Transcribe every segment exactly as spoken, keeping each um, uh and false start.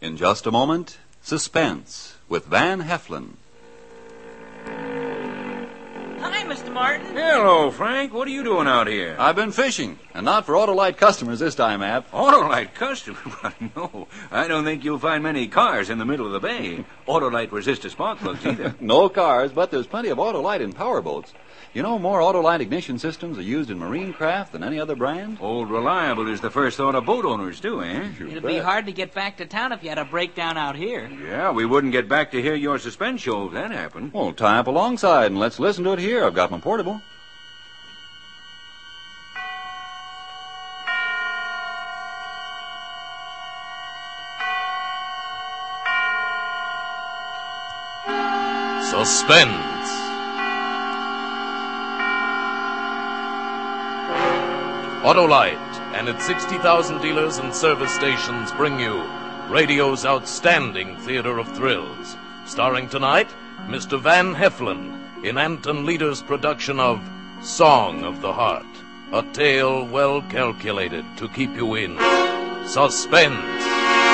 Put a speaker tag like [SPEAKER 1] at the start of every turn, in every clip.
[SPEAKER 1] In just a moment, Suspense with Van Heflin.
[SPEAKER 2] Hi, Mister Martin.
[SPEAKER 3] Hello, Frank. What are you doing out here?
[SPEAKER 1] I've been fishing, and not for Autolite customers this time, Ab.
[SPEAKER 3] Autolite customer? No, I don't think you'll find many cars in the middle of the bay. Autolite resist to spark plugs either.
[SPEAKER 1] No cars, but there's plenty of Autolite in powerboats. You know, more Autolite ignition systems are used in marine craft than any other brand.
[SPEAKER 3] Old Reliable is the first thought of boat owners, too, eh?
[SPEAKER 1] You
[SPEAKER 2] It'd
[SPEAKER 1] bet.
[SPEAKER 2] be hard to get back to town if you had a breakdown out here.
[SPEAKER 3] Yeah, we wouldn't get back to hear your Suspense show if that happened.
[SPEAKER 1] Well, tie up alongside and let's listen to it here. I've got my portable.
[SPEAKER 4] Suspense. Autolite and its sixty thousand dealers and service stations bring you radio's outstanding theater of thrills. Starring tonight, Mister Van Heflin in Anton Leader's production of Song of the Heart, a tale well calculated to keep you in suspense.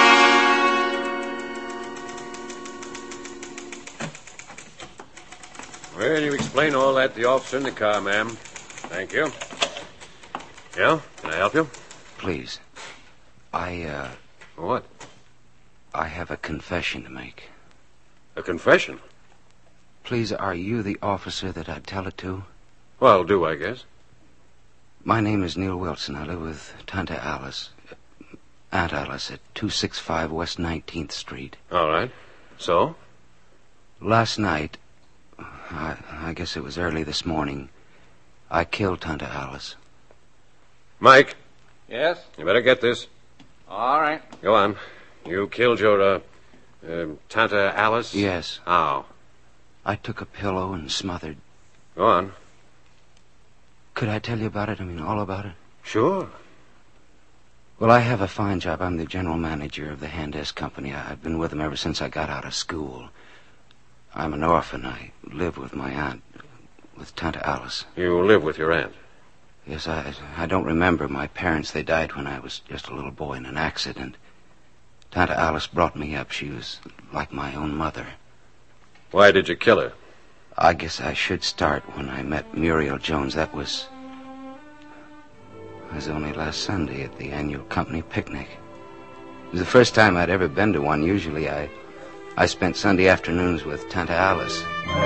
[SPEAKER 5] Well, you explain all that to the officer in the car, ma'am. Thank you. Yeah? Can I help you?
[SPEAKER 6] Please. I, uh...
[SPEAKER 5] What?
[SPEAKER 6] I have a confession to make.
[SPEAKER 5] A confession?
[SPEAKER 6] Please, are you the officer that I'd tell it to?
[SPEAKER 5] Well, I'll do, I guess.
[SPEAKER 6] My name is Neil Wilson. I live with Tante Alice. Aunt Alice at two sixty-five West nineteenth Street.
[SPEAKER 5] All right. So?
[SPEAKER 6] Last night, I, I guess it was early this morning, I killed Tante Alice.
[SPEAKER 5] Mike,
[SPEAKER 3] Yes?
[SPEAKER 5] you better get this.
[SPEAKER 3] All right.
[SPEAKER 5] Go on. You killed your, uh, uh Tante Alice?
[SPEAKER 6] Yes.
[SPEAKER 5] How?
[SPEAKER 6] I took a pillow and smothered.
[SPEAKER 5] Go on.
[SPEAKER 6] Could I tell you about it? I mean, all about it?
[SPEAKER 5] Sure.
[SPEAKER 6] Well, I have a fine job. I'm the general manager of the Handes Company. I, I've been with them ever since I got out of school. I'm an orphan. I live with my aunt, with Tante Alice.
[SPEAKER 5] You live with your aunt?
[SPEAKER 6] Yes, I, I don't remember my parents. They died when I was just a little boy in an accident. Tante Alice brought me up. She was like my own mother.
[SPEAKER 5] Why did you kill her?
[SPEAKER 6] I guess I should start when I met Muriel Jones. That was... It was only last Sunday at the annual company picnic. It was the first time I'd ever been to one. Usually I... I spent Sunday afternoons with Tante Alice.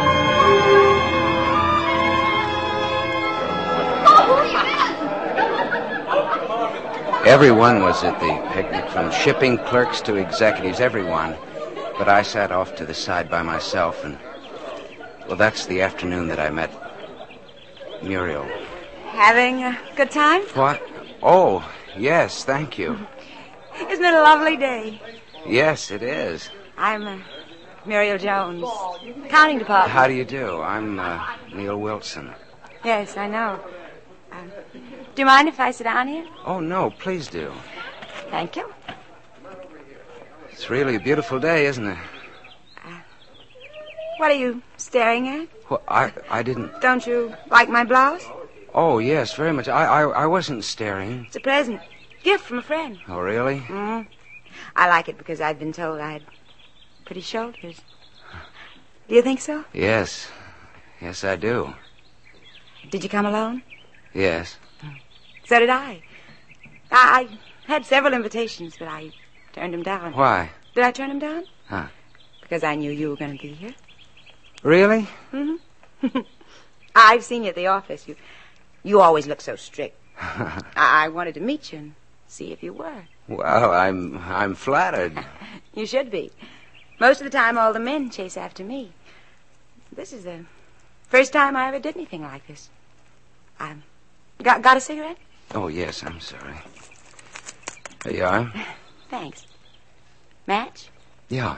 [SPEAKER 6] Everyone was at the picnic, from shipping clerks to executives, everyone. But I sat off to the side by myself, and... Well, that's the afternoon that I met Muriel.
[SPEAKER 7] Having a good time?
[SPEAKER 6] What? Oh, yes, thank you.
[SPEAKER 7] Isn't it a lovely day?
[SPEAKER 6] Yes, it is.
[SPEAKER 7] I'm uh, Muriel Jones, accounting department.
[SPEAKER 6] How do you do? I'm uh, Neil Wilson.
[SPEAKER 7] Yes, I know. Uh, do you mind if I sit down here?
[SPEAKER 6] Oh, no, please do.
[SPEAKER 7] Thank you.
[SPEAKER 6] It's really a beautiful day, isn't it?
[SPEAKER 7] What are you staring at?
[SPEAKER 6] Well, I, I didn't...
[SPEAKER 7] Don't you like my blouse?
[SPEAKER 6] Oh, yes, very much. I, I, I wasn't staring.
[SPEAKER 7] It's a present. Gift from a friend.
[SPEAKER 6] Oh, really?
[SPEAKER 7] Mm-hmm. I like it because I've been told I had pretty shoulders. Do you think so?
[SPEAKER 6] Yes. Yes, I do.
[SPEAKER 7] Did you come alone?
[SPEAKER 6] Yes.
[SPEAKER 7] So did I. I, I had several invitations, but I turned them down.
[SPEAKER 6] Why?
[SPEAKER 7] Did I turn them down?
[SPEAKER 6] Huh.
[SPEAKER 7] Because I knew you were going to be here.
[SPEAKER 6] Really?
[SPEAKER 7] Mm-hmm. I've seen you at the office. You you always look so strict. I, I wanted to meet you and see if you were.
[SPEAKER 6] Well, I'm I'm flattered.
[SPEAKER 7] You should be. Most of the time, all the men chase after me. This is the first time I ever did anything like this. I got got a cigarette?
[SPEAKER 6] Oh, yes, I'm sorry. There you are.
[SPEAKER 7] Thanks. Match?
[SPEAKER 6] Yeah.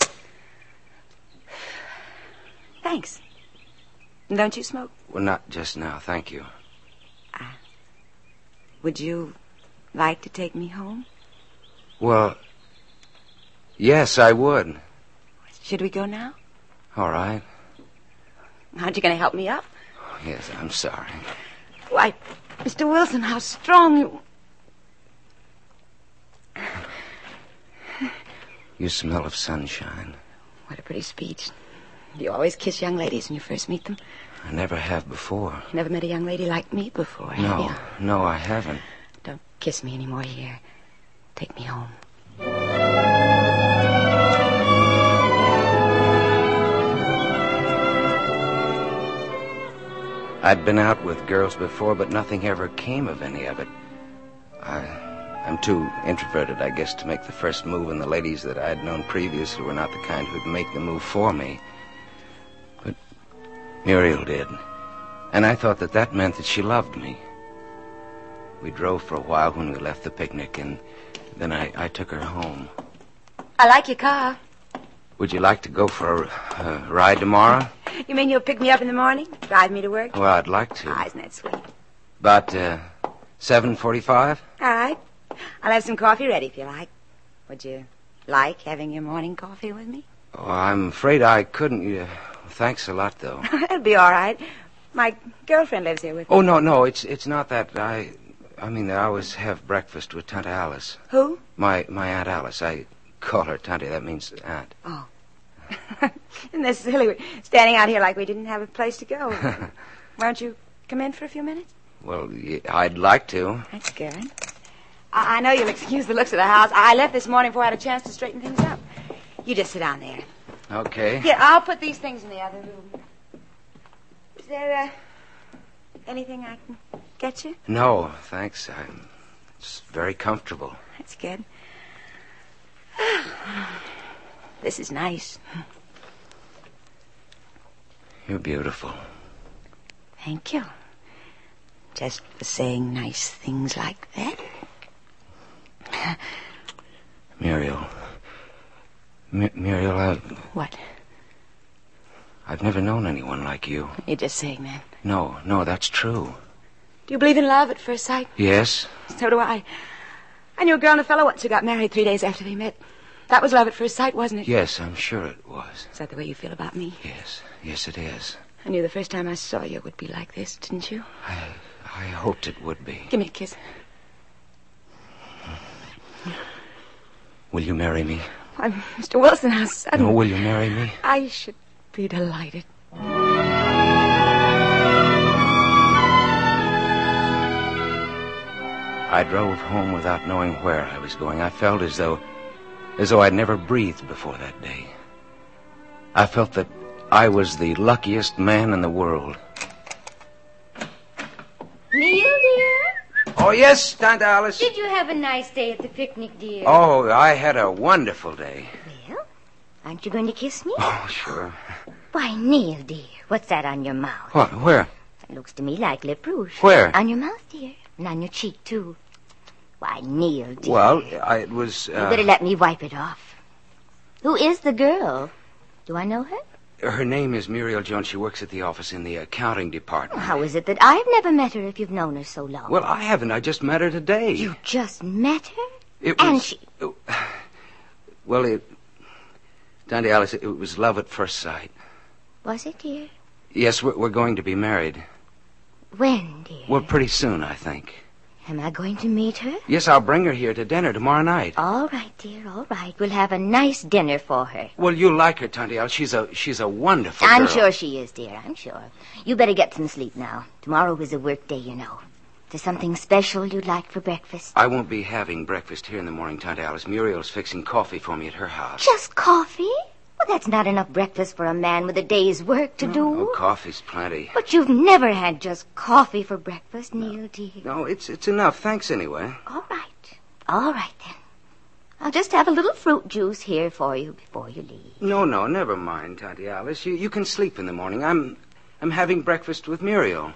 [SPEAKER 7] Thanks. Don't you smoke?
[SPEAKER 6] Well, not just now, thank you.
[SPEAKER 7] Uh, would you like to take me home?
[SPEAKER 6] Well, yes, I would.
[SPEAKER 7] Should we go now?
[SPEAKER 6] All right.
[SPEAKER 7] Aren't you going to help me up?
[SPEAKER 6] Oh, yes, I'm sorry.
[SPEAKER 7] Why, Mister Wilson, how strong you...
[SPEAKER 6] You smell of sunshine.
[SPEAKER 7] What a pretty speech. You always kiss young ladies when you first meet them.
[SPEAKER 6] I never have before.
[SPEAKER 7] You never met a young lady like me before, have
[SPEAKER 6] No,
[SPEAKER 7] you?
[SPEAKER 6] no, I haven't.
[SPEAKER 7] Don't kiss me anymore here. Take me home.
[SPEAKER 6] I'd been out with girls before, but nothing ever came of any of it. I, I'm too introverted, I guess, to make the first move, and the ladies that I'd known previously were not the kind who'd make the move for me. But Muriel did, and I thought that that meant that she loved me. We drove for a while when we left the picnic, and then I, I took her home.
[SPEAKER 7] I like your car.
[SPEAKER 6] Would you like to go for a, a ride tomorrow?
[SPEAKER 7] You mean you'll pick me up in the morning? Drive me to work?
[SPEAKER 6] Well, I'd like to.
[SPEAKER 7] Ah, isn't that sweet?
[SPEAKER 6] About uh, seven forty-five?
[SPEAKER 7] All right. I'll have some coffee ready if you like. Would you like having your morning coffee with me?
[SPEAKER 6] Oh, I'm afraid I couldn't. Uh, thanks a lot, though.
[SPEAKER 7] That'll be all right. My girlfriend lives here with me.
[SPEAKER 6] Oh, no, no, it's it's not that. I I mean, I always have breakfast with Tante Alice.
[SPEAKER 7] Who?
[SPEAKER 6] My my Aunt Alice. I call her Tante. That means aunt.
[SPEAKER 7] Oh. Isn't this silly? We're standing out here like we didn't have a place to go. Why don't you come in for a few minutes?
[SPEAKER 6] Well, y- I'd like to.
[SPEAKER 7] That's good. I, I know you'll excuse the looks of the house. I left this morning before I had a chance to straighten things up. You just sit down there.
[SPEAKER 6] Okay.
[SPEAKER 7] Here, I'll put these things in the other room. Is there uh, anything I can get you?
[SPEAKER 6] No, thanks. I'm. It's very comfortable.
[SPEAKER 7] That's good. This is nice.
[SPEAKER 6] You're beautiful.
[SPEAKER 7] Thank you. Just for saying nice things like that.
[SPEAKER 6] Muriel. M- Muriel, I,
[SPEAKER 7] What?
[SPEAKER 6] I've never known anyone like you.
[SPEAKER 7] You're just saying that.
[SPEAKER 6] No, no, that's true.
[SPEAKER 7] Do you believe in love at first sight?
[SPEAKER 6] Yes?
[SPEAKER 7] So do I. I knew a girl and a fellow once who got married three days after they met. That was love at first sight, wasn't it?
[SPEAKER 6] Yes, I'm sure it was.
[SPEAKER 7] Is that the way you feel about me?
[SPEAKER 6] Yes, yes, it is.
[SPEAKER 7] I knew the first time I saw you it would be like this, didn't you?
[SPEAKER 6] I, I hoped it would be.
[SPEAKER 7] Give me a kiss.
[SPEAKER 6] Will you marry me?
[SPEAKER 7] Why, Mister Wilson, how sudden.
[SPEAKER 6] No, will you marry me?
[SPEAKER 7] I should be delighted.
[SPEAKER 6] I drove home without knowing where I was going. I felt as though, as though I'd never breathed before that day. I felt that I was the luckiest man in the world.
[SPEAKER 8] Neil, dear?
[SPEAKER 6] Oh, yes, Tante Alice.
[SPEAKER 8] Did you have a nice day at the picnic, dear?
[SPEAKER 6] Oh, I had a wonderful day.
[SPEAKER 8] Well, aren't you going to kiss me?
[SPEAKER 6] Oh, sure.
[SPEAKER 8] Why, Neil, dear, what's that on your mouth?
[SPEAKER 6] What? Where?
[SPEAKER 8] It looks to me like lip rouge.
[SPEAKER 6] Where?
[SPEAKER 8] On your mouth, dear, and on your cheek, too. Why, Neil, dear.
[SPEAKER 6] Well, I, it was... Uh,
[SPEAKER 8] You better let me wipe it off. Who is the girl? Do I know her?
[SPEAKER 6] Her name is Muriel Jones. She works at the office in the accounting department.
[SPEAKER 8] How is it that I've never met her if you've known her so long?
[SPEAKER 6] Well, I haven't. I just met her today.
[SPEAKER 8] You just met her?
[SPEAKER 6] It was...
[SPEAKER 8] And she...
[SPEAKER 6] Well, it... Tante Alice, it was love at first sight.
[SPEAKER 8] Was it, dear?
[SPEAKER 6] Yes, we're, we're going to be married.
[SPEAKER 8] When, dear?
[SPEAKER 6] Well, pretty soon, I think.
[SPEAKER 8] Am I going to meet her?
[SPEAKER 6] Yes, I'll bring her here to dinner tomorrow night.
[SPEAKER 8] All right, dear, all right. We'll have a nice dinner for her.
[SPEAKER 6] Well, you'll like her, Tante Alice. She's a she's a wonderful
[SPEAKER 8] I'm
[SPEAKER 6] girl.
[SPEAKER 8] sure she is, dear. I'm sure. You better get some sleep now. Tomorrow is a work day, you know. There's something special you'd like for breakfast?
[SPEAKER 6] I won't be having breakfast here in the morning, Tante Alice. Muriel's fixing coffee for me at her house.
[SPEAKER 8] Just coffee? Well, that's not enough breakfast for a man with a day's work to do.
[SPEAKER 6] Oh, coffee's plenty.
[SPEAKER 8] But you've never had just coffee for breakfast, Neil, dear.
[SPEAKER 6] No, it's it's enough. Thanks anyway.
[SPEAKER 8] All right. All right, then. I'll just have a little fruit juice here for you before you leave.
[SPEAKER 6] No, no, never mind, Tante Alice. You you can sleep in the morning. I'm I'm having breakfast with Muriel.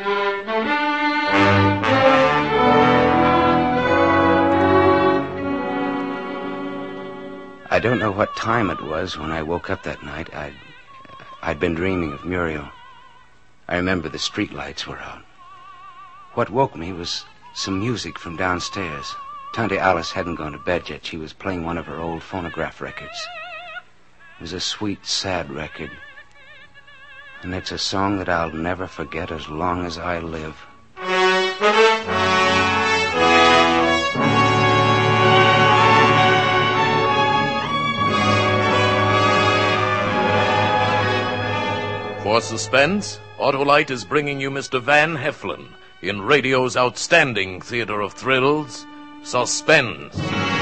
[SPEAKER 6] I don't know what time it was when I woke up that night. I'd, I'd been dreaming of Muriel. I remember the street lights were out. What woke me was some music from downstairs. Tante Alice hadn't gone to bed yet. She was playing one of her old phonograph records. It was a sweet, sad record. And it's a song that I'll never forget as long as I live.
[SPEAKER 4] For suspense, Autolite is bringing you Mister Van Heflin in radio's outstanding theater of thrills, Suspense.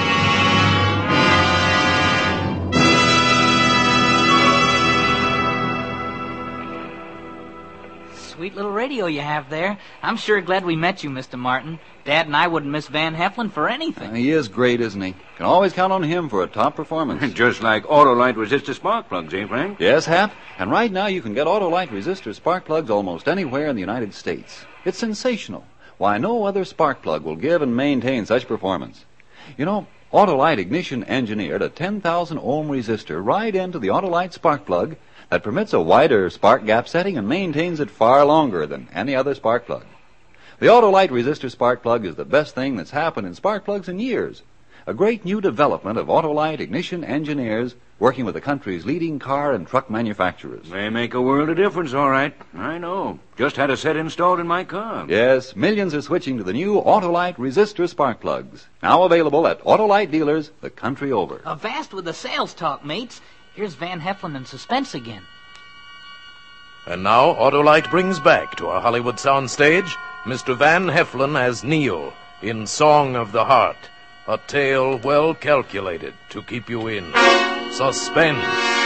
[SPEAKER 2] Sweet little radio you have there. I'm sure glad we met you, Mister Martin. Dad and I wouldn't miss Van Heflin for anything.
[SPEAKER 1] Uh, he is great, isn't he? Can always count on him for a top performance.
[SPEAKER 3] Just like Autolite resistor spark plugs, eh, Frank?
[SPEAKER 1] Yes, Hap. And right now you can get Autolite resistor spark plugs almost anywhere in the United States. It's sensational. Why, no other spark plug will give and maintain such performance. You know, Autolite Ignition engineered a ten thousand ohm resistor right into the Autolite spark plug that permits a wider spark gap setting and maintains it far longer than any other spark plug. The Autolite resistor spark plug is the best thing that's happened in spark plugs in years. A great new development of Autolite Ignition engineers working with the country's leading car and truck manufacturers.
[SPEAKER 3] They make a world of difference, all right. I know. Just had a set installed in my car.
[SPEAKER 1] Yes, millions are switching to the new Autolite resistor spark plugs. Now available at Autolite dealers the country over.
[SPEAKER 2] Avast with the sales talk, mates. Here's Van Heflin in suspense again.
[SPEAKER 4] And now Autolite brings back to our Hollywood soundstage Mister Van Heflin as Neil in Song of the Heart, a tale well calculated to keep you in suspense.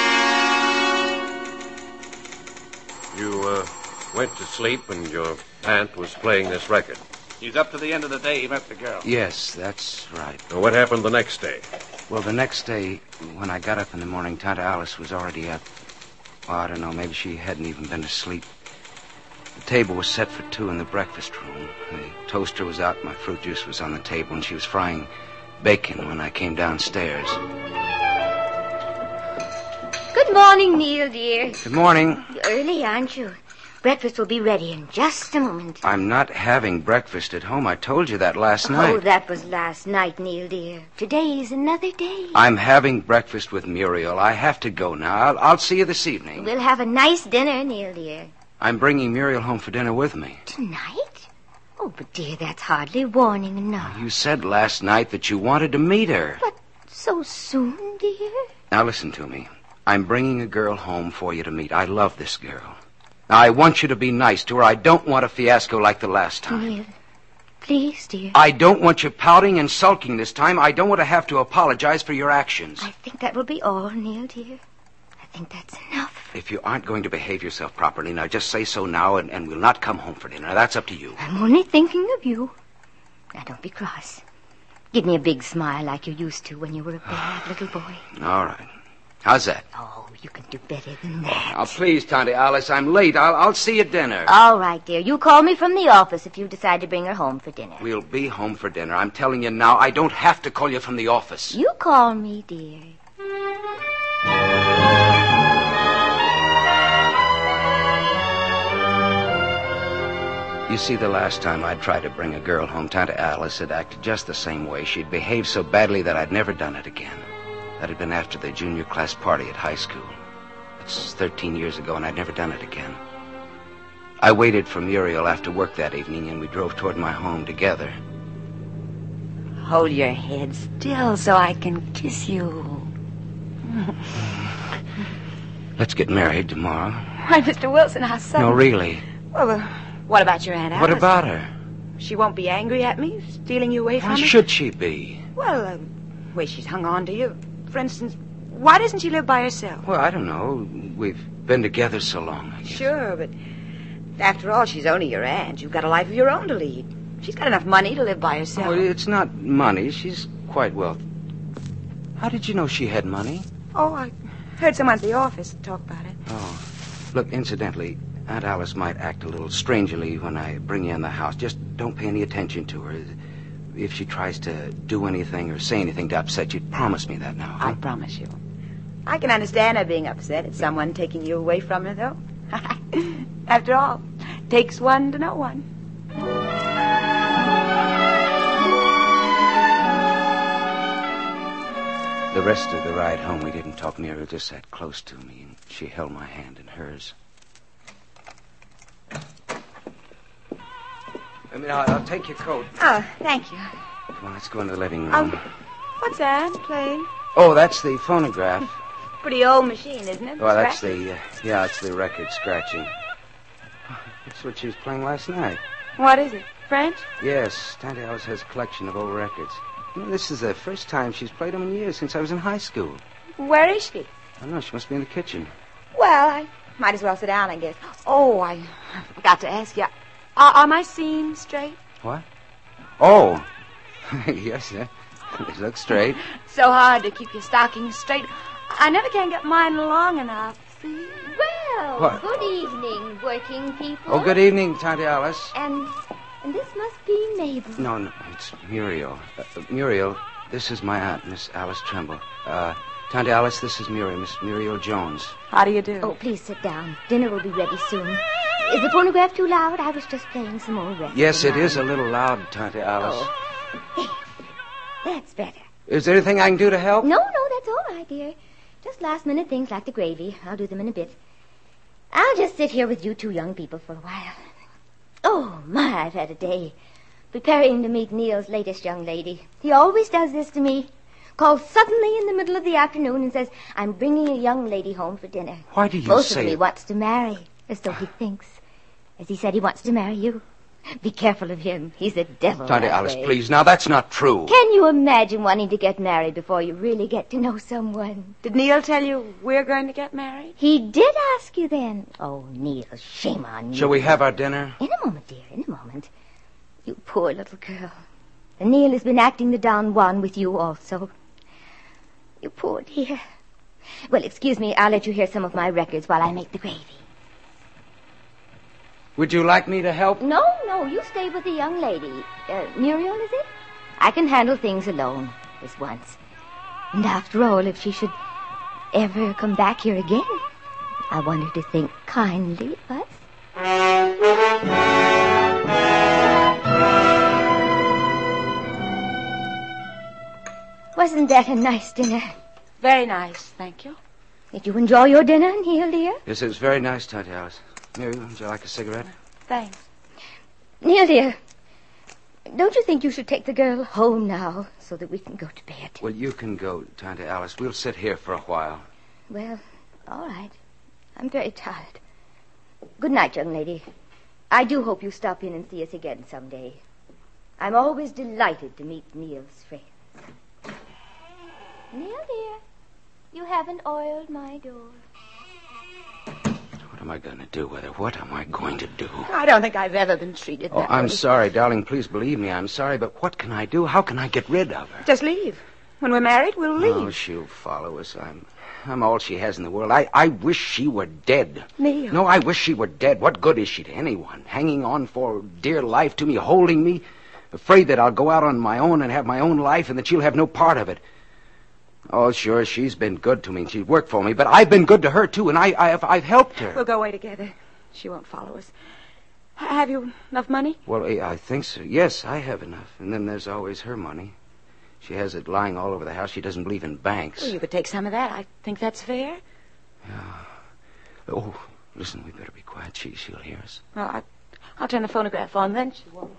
[SPEAKER 5] You, uh, went to sleep and your aunt was playing this record.
[SPEAKER 9] He's up to the end of the day he met the girl.
[SPEAKER 6] Yes, that's right.
[SPEAKER 5] Now, what happened the next day?
[SPEAKER 6] Well, the next day, when I got up in the morning, Tante Alice was already up. Oh, I don't know, maybe she hadn't even been to sleep. The table was set for two in the breakfast room. The toaster was out, my fruit juice was on the table, and she was frying bacon when I came downstairs.
[SPEAKER 8] Good morning, Neil, dear.
[SPEAKER 6] Good morning.
[SPEAKER 8] You're early, aren't you? Breakfast will be ready in just a moment.
[SPEAKER 6] I'm not having breakfast at home. I told you that last night.
[SPEAKER 8] Oh, that was last night, Neil, dear. Today's another day.
[SPEAKER 6] I'm having breakfast with Muriel. I have to go now. I'll, I'll see you this evening.
[SPEAKER 8] We'll have a nice dinner, Neil, dear.
[SPEAKER 6] I'm bringing Muriel home for dinner with me.
[SPEAKER 8] Tonight? Oh, but dear, that's hardly warning enough.
[SPEAKER 6] You said last night that you wanted to meet her.
[SPEAKER 8] But so soon, dear?
[SPEAKER 6] Now listen to me. I'm bringing a girl home for you to meet. I love this girl. Now, I want you to be nice to her. I don't want a fiasco like the last time.
[SPEAKER 8] Neil, please, dear.
[SPEAKER 6] I don't want you pouting and sulking this time. I don't want to have to apologize for your actions.
[SPEAKER 8] I think that will be all, Neil, dear. I think that's enough.
[SPEAKER 6] If you aren't going to behave yourself properly, now just say so now, and, and we'll not come home for dinner. That's up to you.
[SPEAKER 8] I'm only thinking of you. Now, don't be cross. Give me a big smile like you used to when you were a bad little boy.
[SPEAKER 6] All right. How's that?
[SPEAKER 8] Oh, you can do better than that.
[SPEAKER 6] Now, please, Tante Alice, I'm late. I'll, I'll see you at dinner.
[SPEAKER 8] All right, dear. You call me from the office if you decide to bring her home for dinner.
[SPEAKER 6] We'll be home for dinner. I'm telling you now, I don't have to call you from the office.
[SPEAKER 8] You call me, dear.
[SPEAKER 6] You see, the last time I'd tried to bring a girl home, Tante Alice had acted just the same way. She'd behaved so badly that I'd never done it again. That had been after the junior class party at high school. It's thirteen years ago, and I'd never done it again. I waited for Muriel after work that evening, and we drove toward my home together.
[SPEAKER 7] Hold your head still so I can kiss you.
[SPEAKER 6] Let's get married tomorrow.
[SPEAKER 7] Why, Mister Wilson, how sudden.
[SPEAKER 6] No, really.
[SPEAKER 7] Well, uh, what about your Aunt Alice?
[SPEAKER 6] What about her?
[SPEAKER 7] She won't be angry at me, stealing you away from
[SPEAKER 6] Why
[SPEAKER 7] her?
[SPEAKER 6] should she be?
[SPEAKER 7] Well, uh, the way she's hung on to you. For instance, why doesn't she live by herself?
[SPEAKER 6] Well, I don't know. We've been together so long. I guess.
[SPEAKER 7] Sure, but after all, she's only your aunt. You've got a life of your own to lead. She's got enough money to live by herself.
[SPEAKER 6] Oh, it's not money. She's quite wealthy. How did you know she had money?
[SPEAKER 7] Oh, I heard someone at the office talk about it.
[SPEAKER 6] Oh. Look, incidentally, Aunt Alice might act a little strangely when I bring you in the house. Just don't pay any attention to her. If she tries to do anything or say anything to upset you, promise me that now. Huh?
[SPEAKER 7] I promise you. I can understand her being upset at someone taking you away from her, though. After all, takes one to know one.
[SPEAKER 6] The rest of the ride home, we didn't talk. Muriel just sat close to me, and she held my hand in hers. I mean, I'll, I'll take your coat.
[SPEAKER 7] Oh, thank you.
[SPEAKER 6] Come on, let's go into the living room.
[SPEAKER 7] Um, what's that playing?
[SPEAKER 6] Oh, that's the phonograph.
[SPEAKER 7] Pretty old machine, isn't it?
[SPEAKER 6] Well, that's
[SPEAKER 7] Scratch?
[SPEAKER 6] the, uh, yeah, it's the record scratching. That's what she was playing last night.
[SPEAKER 7] What is it? French?
[SPEAKER 6] Yes, Tante Alice has a collection of old records. You know, this is the first time she's played them in years, since I was in high school.
[SPEAKER 7] Where is she?
[SPEAKER 6] I don't know, she must be in the kitchen.
[SPEAKER 7] Well, I might as well sit down, I guess. Oh, I forgot to ask you. Are, are my seams straight?
[SPEAKER 6] What? Oh, yes, yeah. They look straight.
[SPEAKER 7] So hard to keep your stockings straight. I never can get mine long enough. See?
[SPEAKER 8] Well,
[SPEAKER 6] What?
[SPEAKER 8] good evening, working people.
[SPEAKER 6] Oh, good evening, Tante Alice.
[SPEAKER 8] And and this must be Mabel.
[SPEAKER 6] No, no, it's Muriel. Uh, uh, Muriel, this is my aunt, Miss Alice Tremble. Uh, Tante Alice, this is Muriel, Miss Muriel Jones.
[SPEAKER 7] How do you do?
[SPEAKER 8] Oh, please sit down. Dinner will be ready soon. Is the phonograph too loud? I was just playing some old records.
[SPEAKER 6] Yes, it is a little loud, Tante Alice.
[SPEAKER 8] Oh. That's better.
[SPEAKER 6] Is there anything I can do to help?
[SPEAKER 8] No, no, that's all right, dear. Just last-minute things like the gravy. I'll do them in a bit. I'll just sit here with you two young people for a while. Oh, my, I've had a day. Preparing to meet Neil's latest young lady. He always does this to me. Calls suddenly in the middle of the afternoon and says, I'm bringing a young lady home for dinner.
[SPEAKER 6] Why do you
[SPEAKER 8] Most
[SPEAKER 6] say
[SPEAKER 8] of them he
[SPEAKER 6] it?
[SPEAKER 8] wants to marry, as though he thinks. As he said he wants to marry you. Be careful of him. He's a devil.
[SPEAKER 6] Tante
[SPEAKER 8] that
[SPEAKER 6] Alice,
[SPEAKER 8] way.
[SPEAKER 6] please. Now, that's not true.
[SPEAKER 8] Can you imagine wanting to get married before you really get to know someone?
[SPEAKER 7] Did Neil tell you we're going to get married?
[SPEAKER 8] He did ask you then. Oh, Neil, shame on you.
[SPEAKER 6] Shall we have our dinner?
[SPEAKER 8] In a moment, dear, in a moment. You poor little girl. And Neil has been acting the Don Juan with you also. You poor dear. Well, excuse me, I'll let you hear some of my records while I make the gravy.
[SPEAKER 6] Would you like me to help?
[SPEAKER 8] No, no, you stay with the young lady. Uh, Muriel, is it? I can handle things alone, this once. And after all, if she should ever come back here again, I want her to think kindly of us. Wasn't that a nice dinner?
[SPEAKER 7] Very nice, thank you.
[SPEAKER 8] Did you enjoy your dinner, Neil, dear?
[SPEAKER 6] Yes, it was very nice, Tante Alice. Muriel, would you like a cigarette?
[SPEAKER 7] Thanks.
[SPEAKER 8] Neil, dear, don't you think you should take the girl home now so that we can go to bed?
[SPEAKER 6] Well, you can go, Tante Alice. We'll sit here for a while.
[SPEAKER 8] Well, all right. I'm very tired. Good night, young lady. I do hope you stop in and see us again someday. I'm always delighted to meet Neil's friends. Neil, dear, you haven't oiled my door.
[SPEAKER 6] What am I going to do with her? What am I going to do?
[SPEAKER 7] I don't think I've ever been treated
[SPEAKER 6] Oh,
[SPEAKER 7] that
[SPEAKER 6] I'm
[SPEAKER 7] way.
[SPEAKER 6] sorry, darling. Please believe me. I'm sorry, but what can I do? How can I get rid of her?
[SPEAKER 7] Just leave. When we're married, we'll leave.
[SPEAKER 6] Oh, she'll follow us. I'm, I'm all she has in the world. I, I wish she were dead.
[SPEAKER 7] Neil.
[SPEAKER 6] No, I wish she were dead. What good is she to anyone? Hanging on for dear life to me, holding me, afraid that I'll go out on my own and have my own life and that she'll have no part of it. Oh, sure, she's been good to me and she's worked for me, but I've been good to her, too, and I, I've, I've helped her.
[SPEAKER 7] We'll go away together. She won't follow us. H- have you enough money?
[SPEAKER 6] Well, I I think so. Yes, I have enough. And then there's always her money. She has it lying all over the house. She doesn't believe in banks.
[SPEAKER 7] Well, you could take some of that. I think that's fair.
[SPEAKER 6] Oh, listen, we better be quiet. She, she'll hear us.
[SPEAKER 7] Well, I, I'll turn the phonograph on, then she won't.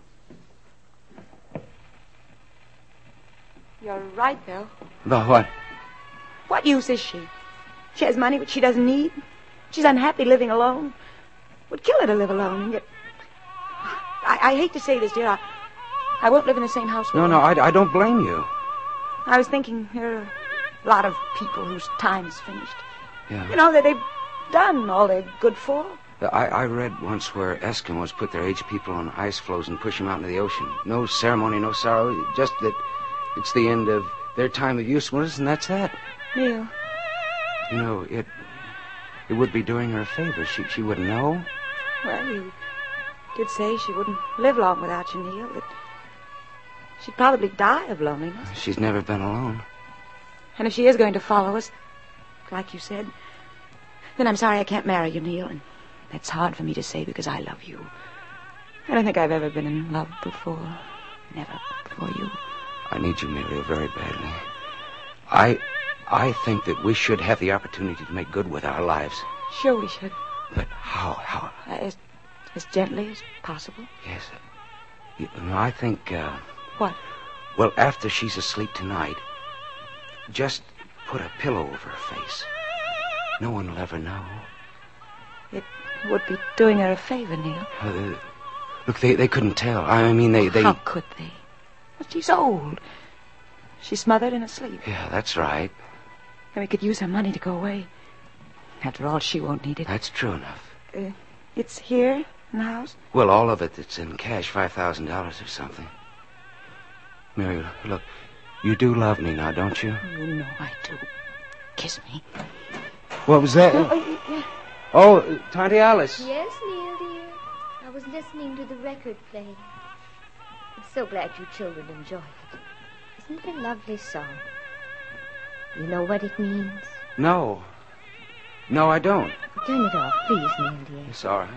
[SPEAKER 7] You're right, Bill.
[SPEAKER 6] About what?
[SPEAKER 7] What use is she? She has money which she doesn't need. She's unhappy living alone. Would kill her to live alone, and yet... I, I hate to say this, dear. I, I won't live in the same house with
[SPEAKER 6] No,
[SPEAKER 7] her.
[SPEAKER 6] no, I, I don't blame you.
[SPEAKER 7] I was thinking there are a lot of people whose time's finished.
[SPEAKER 6] Yeah.
[SPEAKER 7] You know, that they've done all they're good for.
[SPEAKER 6] I, I read once where Eskimos put their aged people on ice floes and push them out into the ocean. No ceremony, no sorrow, just that it's the end of their time of usefulness, and that's that.
[SPEAKER 7] Neil.
[SPEAKER 6] You know, it it would be doing her a favor. She she wouldn't know.
[SPEAKER 7] Well, you did say she wouldn't live long without you, Neil. That she'd probably die of loneliness.
[SPEAKER 6] She's never been alone.
[SPEAKER 7] And if she is going to follow us, like you said, then I'm sorry I can't marry you, Neil. And that's hard for me to say because I love you. I don't think I've ever been in love before. Never before you.
[SPEAKER 6] I need you, Muriel, very badly. I I think that we should have the opportunity to make good with our lives.
[SPEAKER 7] Sure we should.
[SPEAKER 6] But how? How?
[SPEAKER 7] Uh, as, as gently as possible.
[SPEAKER 6] Yes. You know, I think, uh...
[SPEAKER 7] What?
[SPEAKER 6] Well, after she's asleep tonight, just put a pillow over her face. No one will ever know.
[SPEAKER 7] It would be doing her a favor, Neil.
[SPEAKER 6] Uh, look, they, they couldn't tell. I mean, they, they...
[SPEAKER 7] How could they? Well, she's old. She's smothered in her sleep.
[SPEAKER 6] Yeah, that's right.
[SPEAKER 7] And we could use her money to go away. After all, she won't need it.
[SPEAKER 6] That's true enough.
[SPEAKER 7] Uh, it's here in the house?
[SPEAKER 6] Well, all of it, it's in cash, five thousand dollars or something. Muriel, look, you do love me now, don't you?
[SPEAKER 7] You know I do. Kiss me.
[SPEAKER 6] What was that? Oh, Tante Alice.
[SPEAKER 8] Yes, Neil, dear. I was listening to the record playing. I'm so glad you children enjoy it. Isn't it a lovely song? You know what it means?
[SPEAKER 6] No. No, I don't.
[SPEAKER 8] Turn it off, please, Neil, dear.
[SPEAKER 6] It's all right.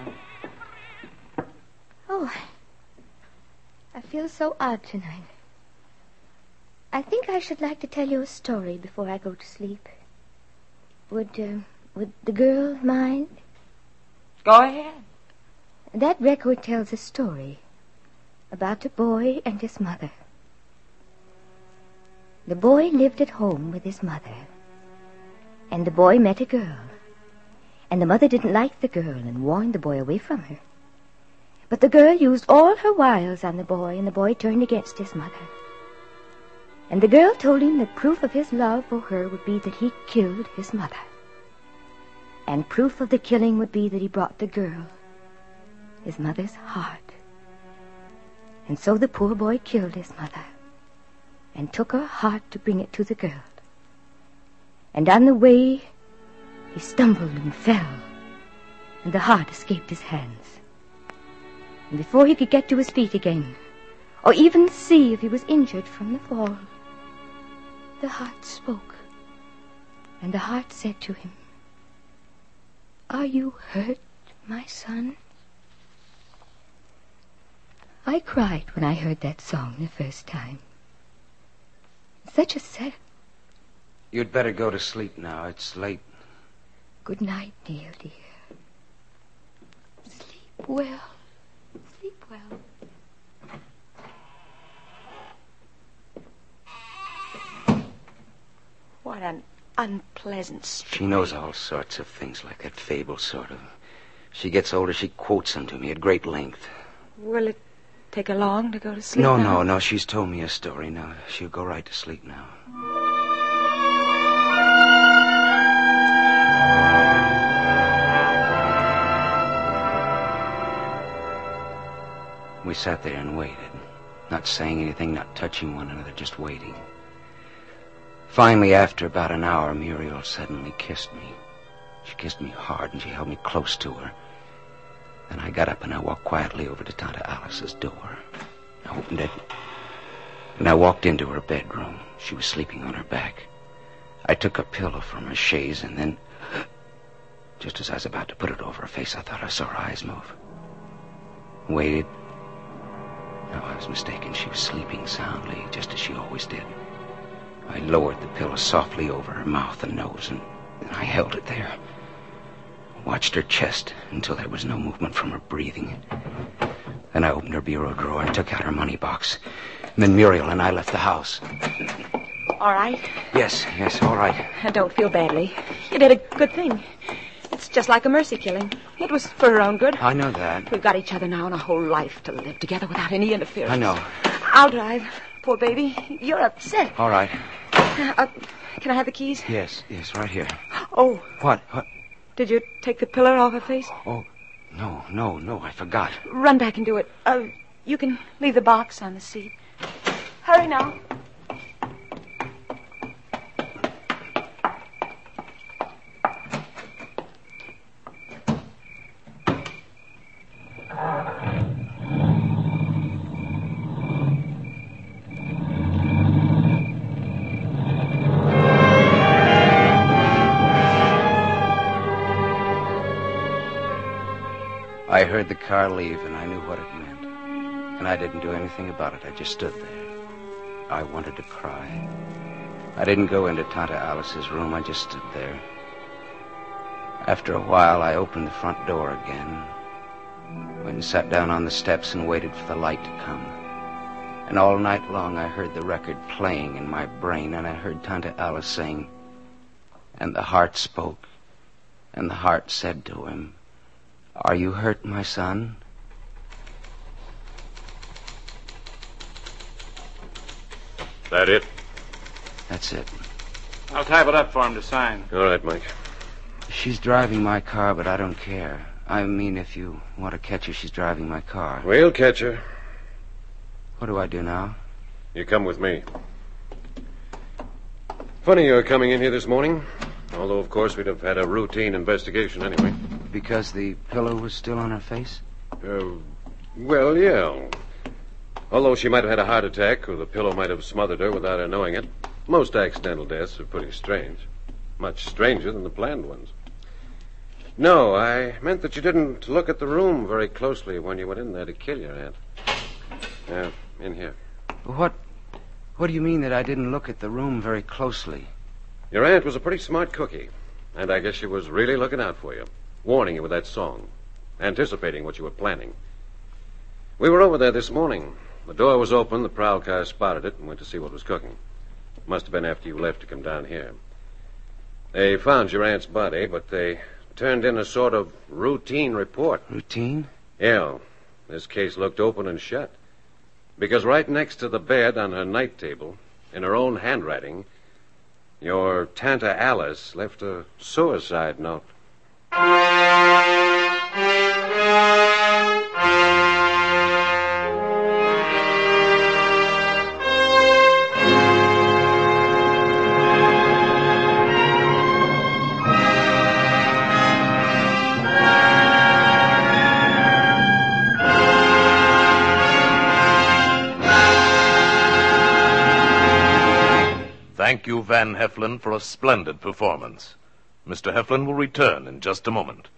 [SPEAKER 8] Oh, I feel so odd tonight. I think I should like to tell you a story before I go to sleep. Would, uh, would the girl mind?
[SPEAKER 7] Go ahead.
[SPEAKER 8] That record tells a story about a boy and his mother. The boy lived at home with his mother. And the boy met a girl. And the mother didn't like the girl and warned the boy away from her. But the girl used all her wiles on the boy, and the boy turned against his mother. And the girl told him that proof of his love for her would be that he killed his mother. And proof of the killing would be that he brought the girl his mother's heart. And so the poor boy killed his mother and took her heart to bring it to the girl. And on the way, he stumbled and fell, and the heart escaped his hands. And before he could get to his feet again, or even see if he was injured from the fall, the heart spoke, and the heart said to him, "Are you hurt, my son?" I cried when I heard that song the first time. Such a sad...
[SPEAKER 6] You'd better go to sleep now. It's late.
[SPEAKER 8] Good night, Neil, dear. Sleep well. Sleep well.
[SPEAKER 7] What an unpleasant story.
[SPEAKER 6] She knows all sorts of things like that fable, sort of. She gets older, she quotes them to me at great length.
[SPEAKER 7] Will it take her long to go to sleep
[SPEAKER 6] No,
[SPEAKER 7] now?
[SPEAKER 6] no, no. She's told me a story now. She'll go right to sleep now. We sat there and waited, not saying anything, not touching one another, just waiting. Finally, after about an hour, Muriel suddenly kissed me. She kissed me hard, and she held me close to her. Then I got up and I walked quietly over to Tante Alice's door. I opened it, and I walked into her bedroom. She was sleeping on her back. I took a pillow from her chaise, and then, just as I was about to put it over her face, I thought I saw her eyes move. Waited. No, I was mistaken. She was sleeping soundly, just as she always did. I lowered the pillow softly over her mouth and nose, and, and I held it there. Watched her chest until there was no movement from her breathing. Then I opened her bureau drawer and took out her money box. And then Muriel and I left the house.
[SPEAKER 7] All right?
[SPEAKER 6] Yes, yes, all right.
[SPEAKER 7] And don't feel badly. You did a good thing. It's just like a mercy killing. It was for her own good.
[SPEAKER 6] I know that.
[SPEAKER 7] We've got each other now and a whole life to live together without any interference.
[SPEAKER 6] I know.
[SPEAKER 7] I'll drive. Poor baby. You're upset.
[SPEAKER 6] All right.
[SPEAKER 7] Uh, can I have the keys?
[SPEAKER 6] Yes, yes, right here.
[SPEAKER 7] Oh.
[SPEAKER 6] What? What?
[SPEAKER 7] Did you take the pillar off her face?
[SPEAKER 6] Oh, no, no, no, I forgot.
[SPEAKER 7] Run back and do it. Uh, you can leave the box on the seat. Hurry now.
[SPEAKER 6] I heard the car leave, and I knew what it meant. And I didn't do anything about it. I just stood there. I wanted to cry. I didn't go into Tante Alice's room. I just stood there. After a while, I opened the front door again. Went and sat down on the steps and waited for the light to come. And all night long, I heard the record playing in my brain, and I heard Tante Alice saying, "And the heart spoke, And the heart said to him, "Are you hurt, my son?"
[SPEAKER 5] That it?
[SPEAKER 6] That's it.
[SPEAKER 9] I'll type it up for him to sign.
[SPEAKER 5] All right, Mike.
[SPEAKER 6] She's driving my car, but I don't care. I mean, if you want to catch her, she's driving my car.
[SPEAKER 5] We'll catch her.
[SPEAKER 6] What do I do now?
[SPEAKER 5] You come with me. Funny you're coming in here this morning. Although, of course, we'd have had a routine investigation anyway.
[SPEAKER 6] Because the pillow was still on her face?
[SPEAKER 5] Uh, well, yeah. Although she might have had a heart attack, or the pillow might have smothered her without her knowing it. Most accidental deaths are pretty strange. Much stranger than the planned ones. No, I meant that you didn't look at the room very closely when you went in there to kill your aunt. Yeah, in here.
[SPEAKER 6] What What do you mean that I didn't look at the room very closely?
[SPEAKER 5] Your aunt was a pretty smart cookie, and I guess she was really looking out for you, warning you with that song, anticipating what you were planning. We were over there this morning. The door was open, the prowl car spotted it, and went to see what was cooking. Must have been after you left to come down here. They found your aunt's body, but they turned in a sort of routine report.
[SPEAKER 6] Routine?
[SPEAKER 5] Yeah. This case looked open and shut. Because right next to the bed on her night table, in her own handwriting, your Tanta Alice left a suicide note.
[SPEAKER 4] Thank you, Van Heflin, for a splendid performance. Mister Heflin will return in just a moment.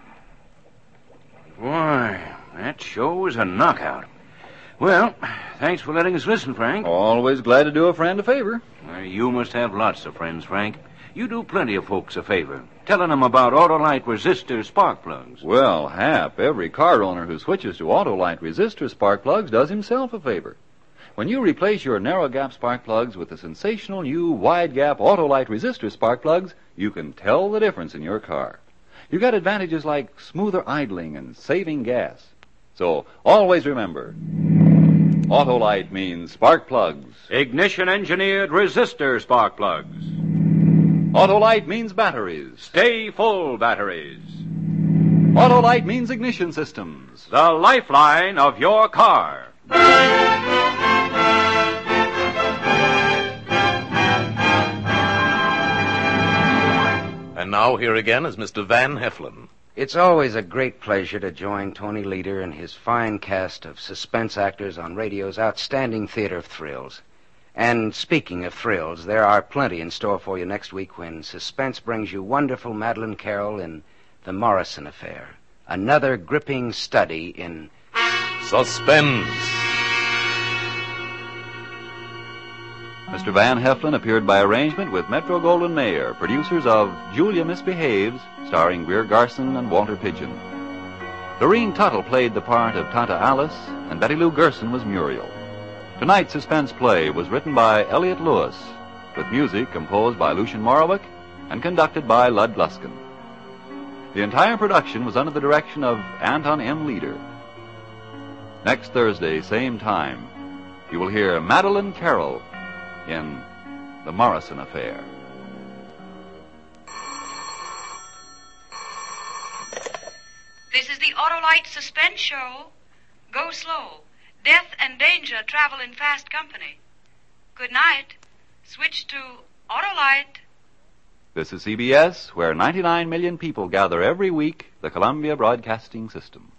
[SPEAKER 3] Why, that show was a knockout. Well, thanks for letting us listen, Frank.
[SPEAKER 1] Always glad to do a friend a favor.
[SPEAKER 3] Uh, you must have lots of friends, Frank. You do plenty of folks a favor, telling them about Autolite resistor spark plugs.
[SPEAKER 1] Well, Hap, every car owner who switches to Autolite resistor spark plugs does himself a favor. When you replace your narrow-gap spark plugs with the sensational new wide-gap Autolite resistor spark plugs, you can tell the difference in your car. You got advantages like smoother idling and saving gas. So always remember, Autolite means spark plugs.
[SPEAKER 3] Ignition-engineered resistor spark plugs.
[SPEAKER 1] Autolite means batteries.
[SPEAKER 3] Stay full batteries.
[SPEAKER 1] Autolite means ignition systems.
[SPEAKER 3] The lifeline of your car.
[SPEAKER 4] And now here again is Mister Van Heflin.
[SPEAKER 6] It's always a great pleasure to join Tony Leader and his fine cast of suspense actors on radio's outstanding theater of thrills. And speaking of thrills, there are plenty in store for you next week when suspense brings you wonderful Madeleine Carroll in The Morrison Affair. Another gripping study in
[SPEAKER 4] Suspense.
[SPEAKER 1] Mister Van Heflin appeared by arrangement with Metro-Goldwyn-Mayer, producers of Julia Misbehaves, starring Greer Garson and Walter Pidgeon. Doreen Tuttle played the part of Tanta Alice, and Betty Lou Gerson was Muriel. Tonight's suspense play was written by Elliot Lewis, with music composed by Lucien Morawick and conducted by Lud Gluskin. The entire production was under the direction of Anton M. Leader. Next Thursday, same time, you will hear Madeleine Carroll in The Morrison Affair.
[SPEAKER 7] This is the Autolite Suspense Show. Go slow. Death and danger travel in fast company. Good night. Switch to Autolite.
[SPEAKER 1] This is C B S, where ninety-nine million people gather every week, the Columbia Broadcasting System.